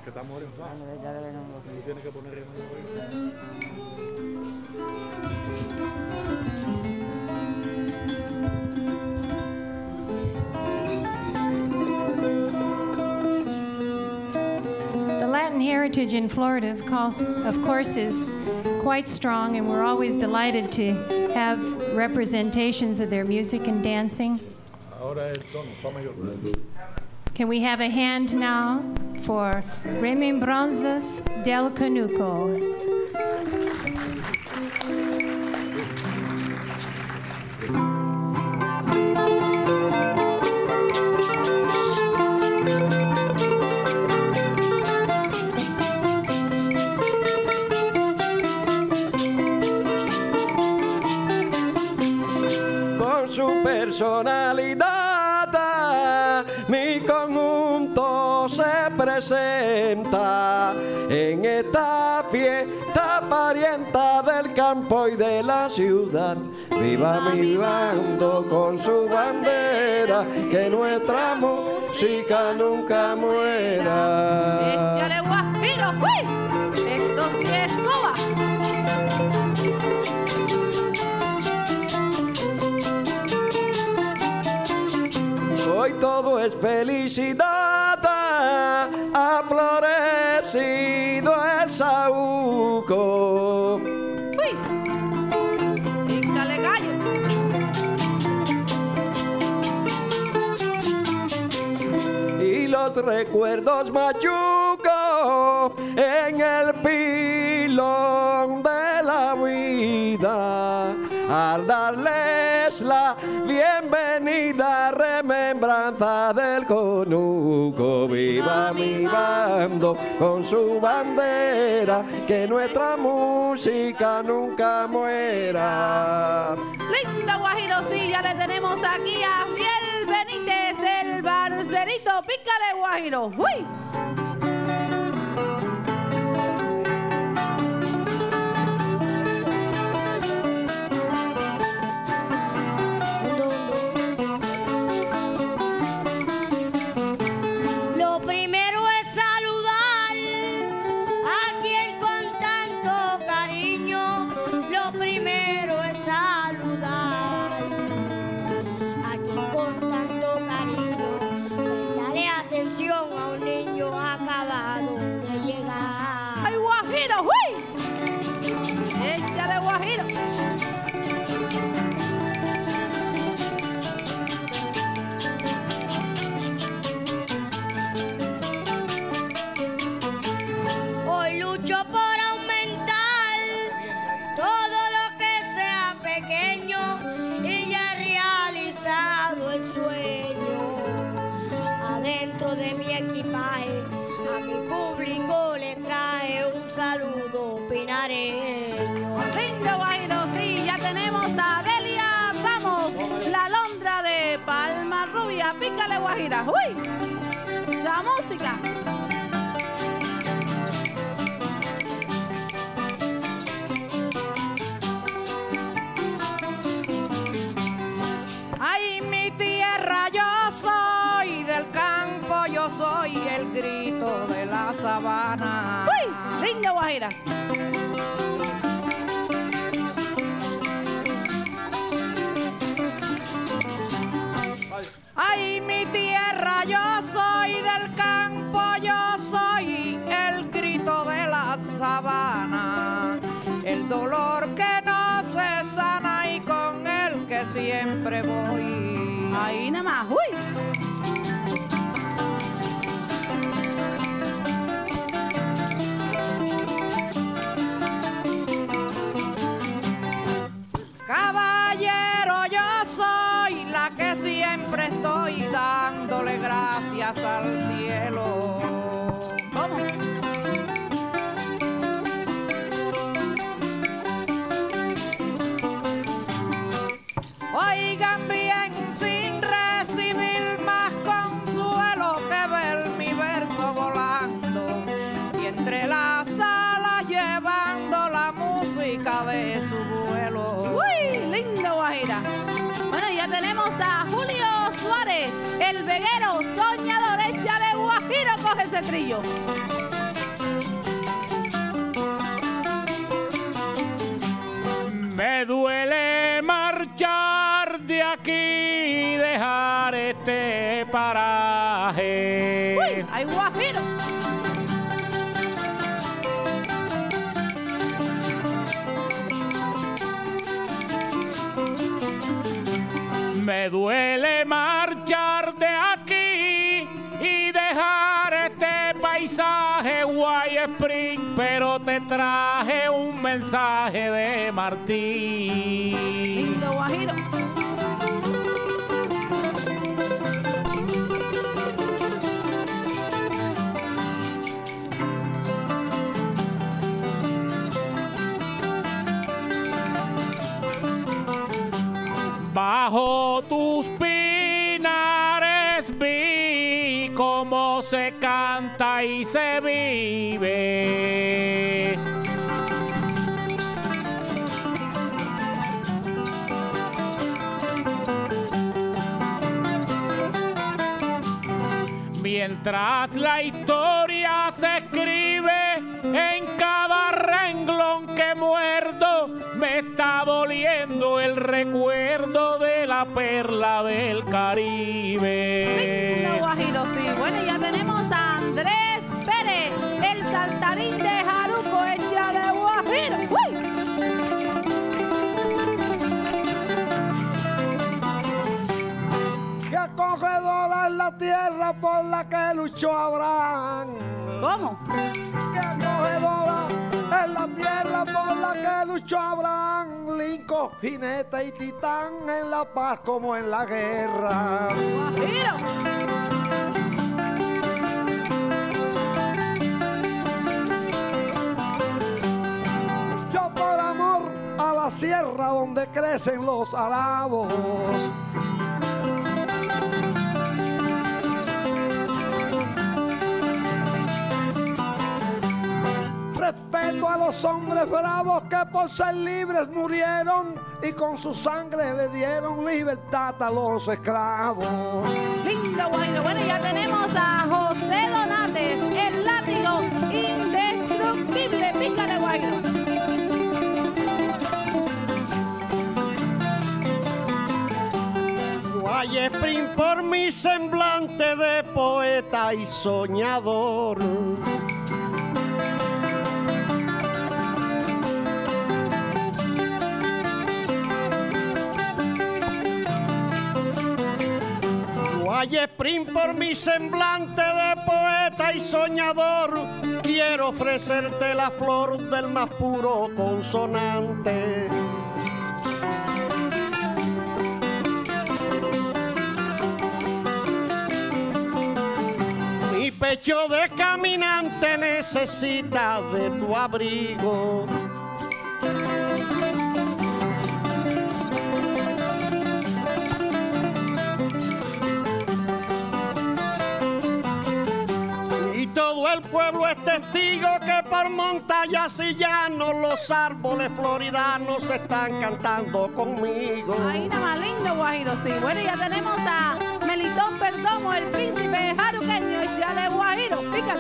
Que estamos orientados. Tú tienes que poner ritmo. The Latin heritage in Florida, of course, is quite strong, and we're always delighted to have representations of their music and dancing. Ahora el tono, fa mayor. Can we have a hand now for Remembranzas del Conuco? Con su personalidad, mi conjunto se presenta en esta fiesta parienta del campo y de la ciudad. Viva mi bando con su bandera, que nuestra música nunca muera. ¡Échale guajiro! ¡Uy! ¡Esto sí es Cuba! Hoy todo es felicidad, ha florecido el saúco. ¡Uy! ¡Échale gallo! Y los recuerdos machucos en el pilón de la vida, al darles la bienvenida, remembranza del conuco. Viva mi bando con su bandera, que nuestra música nunca muera. Lindo guajiro, sí, ya le tenemos aquí a Fiel Benítez, el barcerito. Pícale guajiro. ¡Uy! Lo primero es saludar a quien con tanto cariño. Lo primero es saludar a quien con tanto cariño. Prestale atención a un niño acabado de llegar. ¡Ay, guajiro! ¡Uy! ¡Échale guajiro! Hoy lucho por aumentar todo lo que sea pequeño y ya he realizado el sueño. Adentro de mi equipaje a mi público le trae un saludo pinareño. Lindo guajiro, sí, ya tenemos a Delia Samos, la alondra de Palma Rubia. Pícale guajira. ¡Uy! La música. Ay, mi tierra, yo soy del campo, yo soy el grito de la sabana. ¡Uy! Lindo guajira. Ay, mi tierra, yo soy del campo, yo soy el grito de la sabana, el dolor que no se sana y con el que siempre voy. Ahí nada más, uy. Caballero, yo soy la que siempre estoy dándole gracias al cielo. ¿Cómo? Oigan bien, sin recibir más consuelo que ver mi verso volando y entre las alas llevando la música de su vuelo. ¡Uy! Lindo guajira. Bueno, ya tenemos a Julio Suárez, el veguero soñador. Échale guajiro, coge ese trillo. Me duele marchar de aquí y dejar este paraje. ¡Uy! ¡Ay, Guajiro! Me duele marchar de aquí y dejar este paisaje Guay Spring, pero te traje un mensaje de Martín. Lindo Guajiro. Bajo tus pinares vi cómo se canta y se vive. Mientras la historia se escribe en cada renglón que muerdo, me está doliendo el recuerdo de la perla del Caribe. Lindo Guajiro, sí. Bueno, ya tenemos a Andrés Pérez, el saltarín de Jaruco, échale Guajiro. ¡Uy! Qué acogedora es la tierra por la que luchó Abraham. ¿Cómo? Qué acogedora es la tierra por la que luchó Abraham. Lincoln, jinete y titán, en la paz como en la guerra. Guajiro. Yo por amor a la sierra donde crecen los arabos. Respeto a los hombres bravos que por ser libres murieron y con su sangre le dieron libertad a los esclavos. Lindo Guajiro. Bueno, ya tenemos a José Donates, el látigo indestructible. Pícale, Guajiro. Guay Spring por mi semblante de poeta y soñador. Guay Spring por mi semblante de poeta y soñador, quiero ofrecerte la flor del más puro consonante. Mi pecho de caminante necesita de tu abrigo. Todo el pueblo es testigo que por montañas y llanos los árboles floridanos están cantando conmigo. Ahí nada más, lindo Guajiro, sí. Bueno, ya tenemos a Melitón Perdomo, el príncipe jaruqueño. Échale Guajiro, pícale.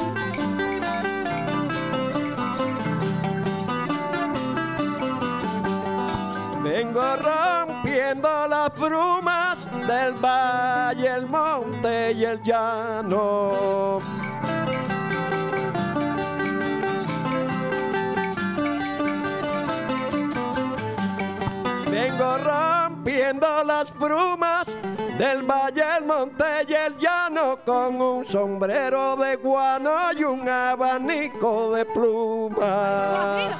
Vengo rompiendo las brumas del valle, el monte y el llano. Vengo rompiendo las brumas del valle, el monte y el llano, con un sombrero de guano y un abanico de plumas.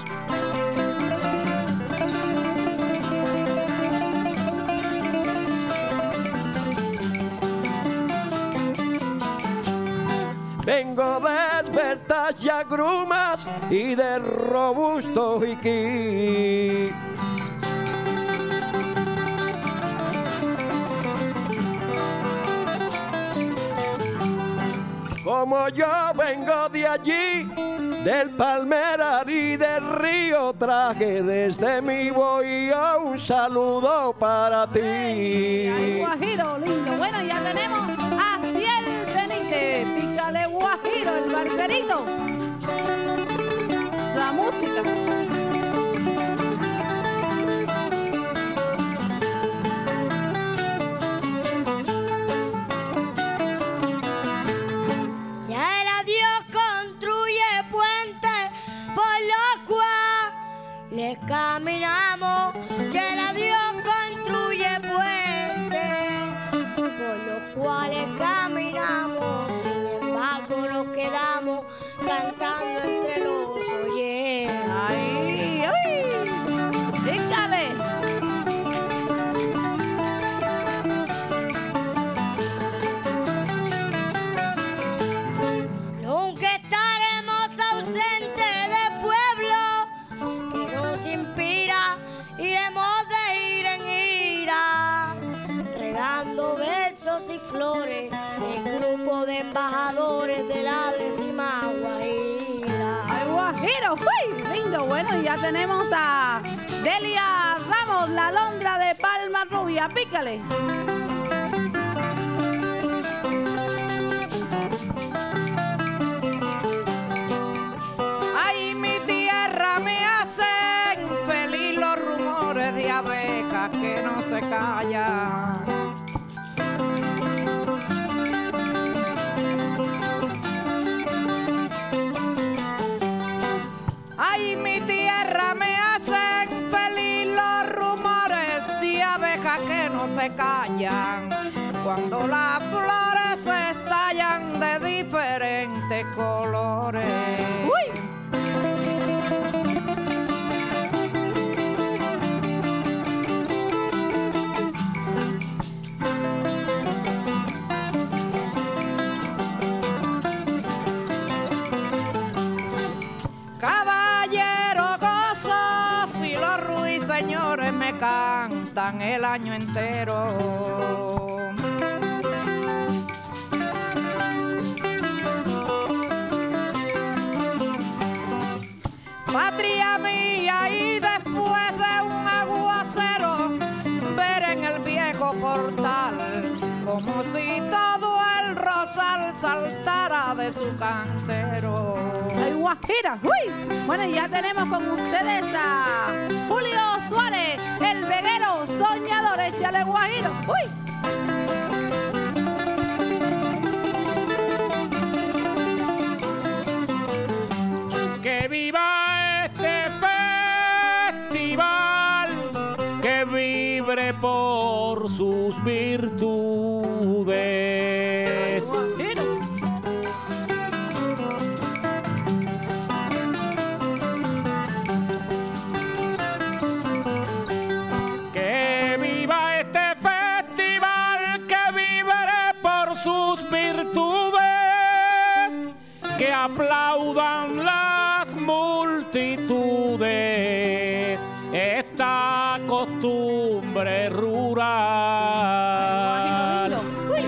Vengo de esbeltas y agrumas y de robusto jiquí. Como yo vengo de allí, del Palmerar y del río, traje desde mi bohío un saludo para ti. Ay, Guajiro, lindo. Bueno, ya tenemos a Ciel Benítez, pícale Guajiro, el barcerito. La música. Ya el Dios construye puentes por los cuales caminamos. Ya el Dios construye puentes por los cuales caminamos. Sin embargo nos quedamos cantando entre los oyentes. ¡Ay! ¡Ay! ¡Dígale! Nunca estaremos ausentes del pueblo que nos inspira. Iremos de ira en ira, regando versos y flores en grupo de embajadores de la 10ª Guajira. ¡Ay, Guajiro! ¡Uy! Lindo, bueno, y ya tenemos a Delia Ramos, la alondra de Palma Rubia. Pícale. Ay, mi tierra me hacen feliz los rumores de abejas que no se callan. Ay, mi tierra me hacen feliz los rumores de abejas que no se callan. Cuando las flores se estallan de diferentes colores. ¡Uy! Caballero gozosos y los ruiseñores me cantan el año entero. Patria mía, y después de un aguacero, ver en el viejo portal como si todo el rosal saltara de su cantero. ¡Ay, Guajira! ¡Uy! Bueno, y ya tenemos con ustedes a Julio Suárez, el veguero soñador. Échale, Guajiro. ¡Uy! Que viva este festival, que vibre por sus virtudes. Guajiro. Que viva este festival, que vibre por sus virtudes, que aplaudan las multitudes esta costumbre rural. Guajiro lindo. ¡Uy!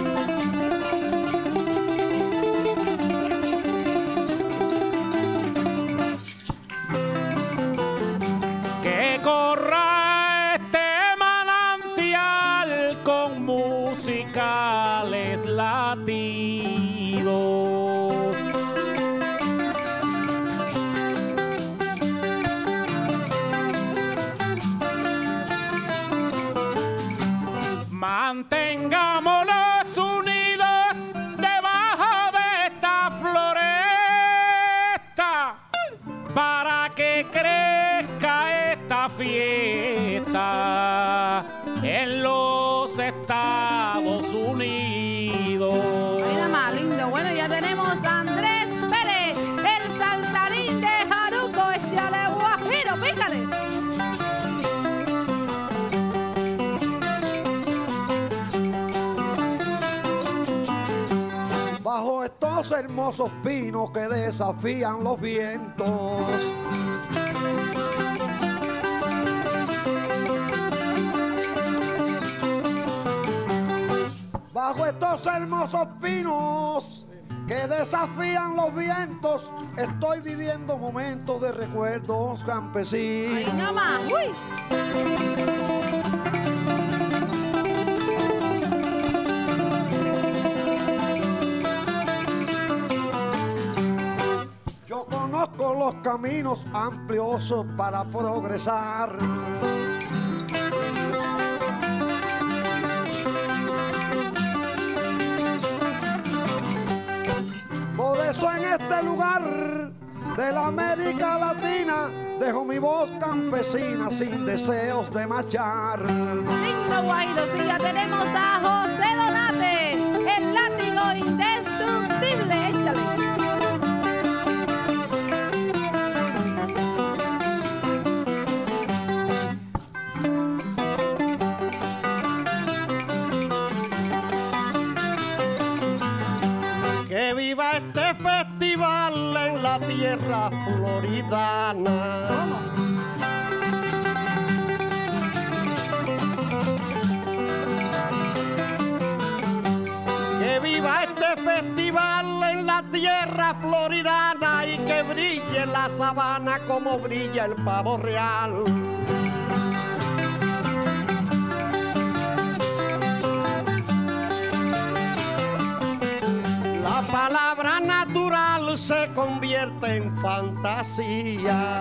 Que corra este manantial con musicales latidos. Mantengámonos unidos debajo de esta floresta para que crezca esta fiesta en los Estados Unidos. Mira más lindo. Bueno, ya tenemos a Andrés Pérez, el saltarín de Jaruco. Échale, Guajiro. Pícale. Bajo estos hermosos pinos que desafían los vientos, bajo estos hermosos pinos que desafían los vientos, estoy viviendo momentos de recuerdos campesinos. Ahí nomás. Uy. nuevos caminos amplios para progresar. Por eso en este lugar de la América Latina dejo mi voz campesina sin deseos de marchar. Lindo Guajiro, sí, ya tenemos a José Donate, el látigo indestructible, échale. Que viva este festival en la tierra floridana. Que viva este festival en la tierra floridana y que brille la sabana como brilla el pavo real. La palabra natural se convierte en fantasía.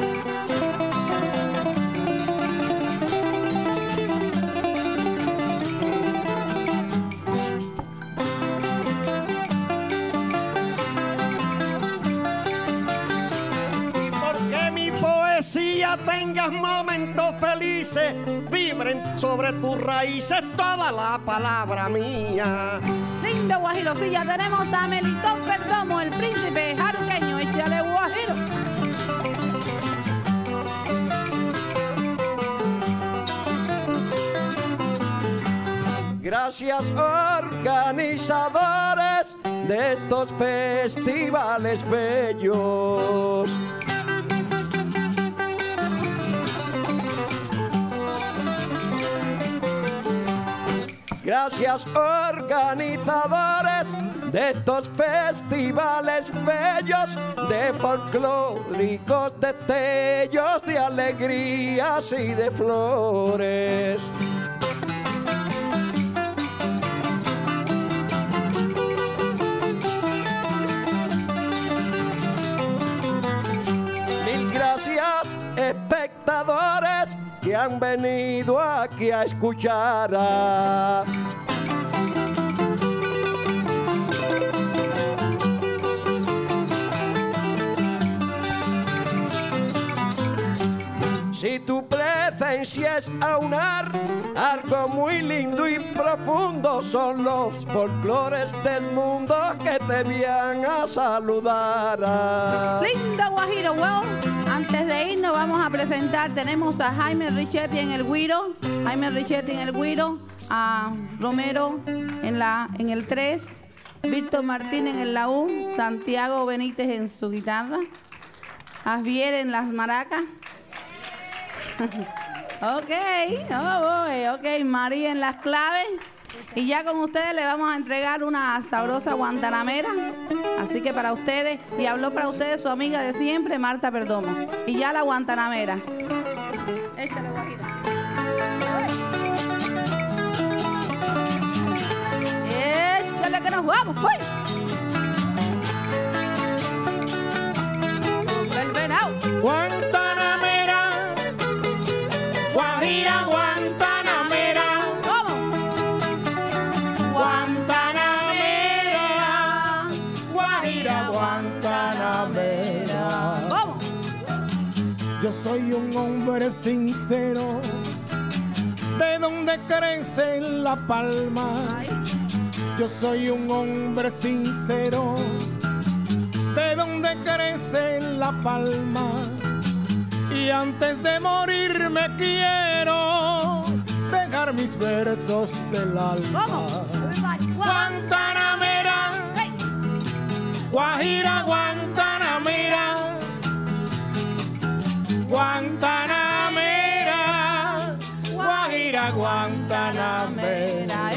Y porque mi poesía tenga momentos felices, vibren sobre tus raíces toda la palabra mía. Lindo Guajiro, sí, ya tenemos a Melitón Perdomo, el príncipe jaruqueño, échale Guajiro. Gracias organizadores de estos festivales bellos. Gracias organizadores de estos festivales bellos, de folclóricos destellos, de alegrías y de flores. Mil gracias, espectadores que han venido aquí a escuchar. Si tu presencia es aunar algo muy lindo y profundo, son los folclores del mundo que te vienen a saludar. Lindo Guajiro, well, antes de irnos vamos a presentar, tenemos a Jaime Richetti en el güiro, a Romero en el 3, Víctor Martínez en la U, Santiago Benítez en su guitarra, Asvier en las maracas. Ok, María en las claves. Y ya con ustedes le vamos a entregar una sabrosa guantanamera. Así que para ustedes, y habló para ustedes su amiga de siempre, Marta Perdomo. Y ya la guantanamera. Échale, Guajira. Échale que nos vamos. ¡Uy! El venado. Guantanamera, Guajira, Guantanamera. ¿Cómo? Guantanamera, Guajira, Guantanamera. ¿Cómo? Yo soy un hombre sincero, de donde crece la palma. Yo soy un hombre sincero, de donde crece la palma. Y antes de morir me quiero dejar mis versos del alma. ¿Cómo? Guantanamera, Guajira, Guantanamera, Guantanamera, Guajira, Guantanamera.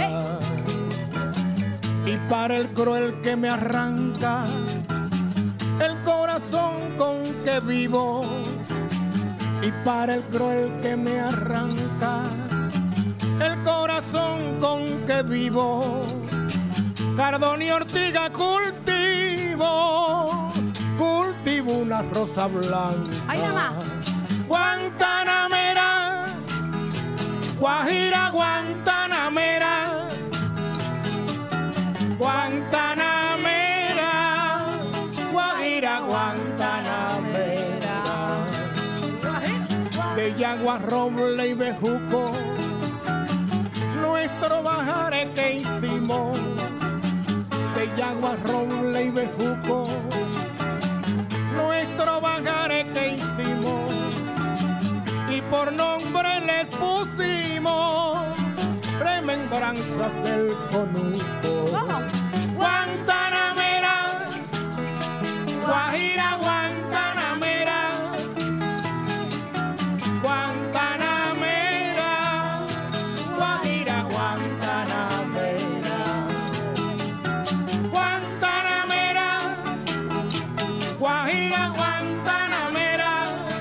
Y para el cruel que me arranca el corazón con que vivo, y para el cruel que me arranca el corazón con que vivo, Cardón y Ortiga cultivo una rosa blanca. ¡Ay, mamá! Guantanamera, Guajira, Guantanamera, Guantanamera, Guajira, Guantanamera. De Yagua, Roble y Bejuco, nuestro bajaré que hicimos. De Yagua, Roble y Bejuco, nuestro bajaré que hicimos. Y por nombre les pusimos remembranzas del conuco. Guantanamera, Guajira, Guantanamera, Guantanamera, Guajira, Guantanamera, Guantanamera, Guajira, Guantanamera,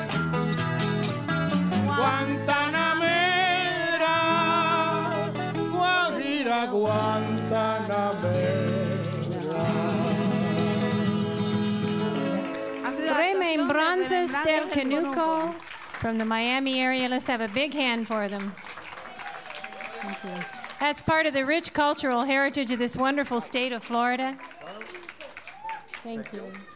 Guantanamera, Guajira, Guantanamera. Remembranzas del Conuco from the Miami area. Let's have a big hand for them. Thank you. That's part of the rich cultural heritage of this wonderful state of Florida. Thank you.